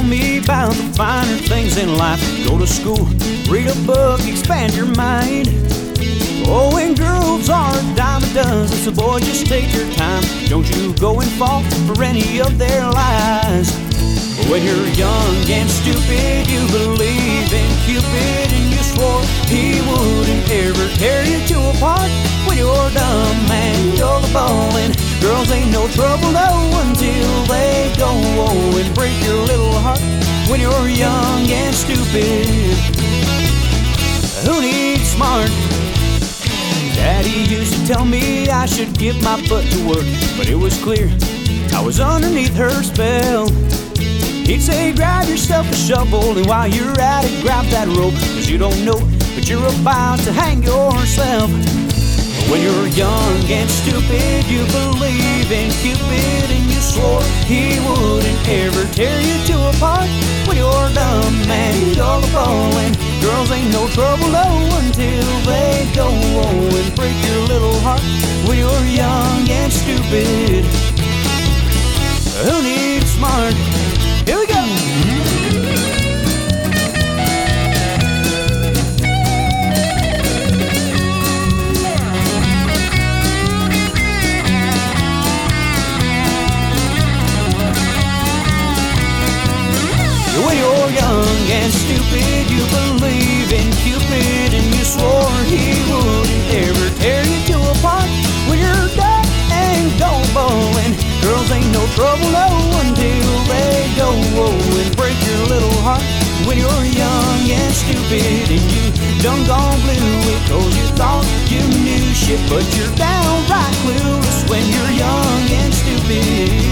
me about the finer things in life. Go to school, read a book, expand your mind. Oh, when girls are a dime a dozen, so boy, just take your time. Don't you go and fall for any of their lies. When you're young and stupid, you believe in Cupid, and you swore he wouldn't ever tear you to apart. When you're dumb and gullible, and girls ain't no trouble, no, until they go and break your little heart. When you're young and stupid, who needs smart? Daddy used to tell me I should give my butt to work, but it was clear I was underneath her spell. He'd say, grab yourself a shovel, and while you're at it, grab that rope, 'cause you don't know, but you're about to hang yourself. When you're young and stupid, you believe in Cupid, and you swore he wouldn't ever tear you to apart. When you're dumb and gullible, and girls ain't no trouble, no, until they go and break your little heart. When you're young and stupid, who needs smart? Here we go! When you're young and stupid, you believe in Cupid, and you swore he wouldn't ever tear you to apart. When you're dumb and gullible, and girls ain't no trouble, no, until they go and break your little heart. When you're young and stupid, and you done gone blue, it 'cause you thought you knew shit, but you're downright clueless when you're young and stupid.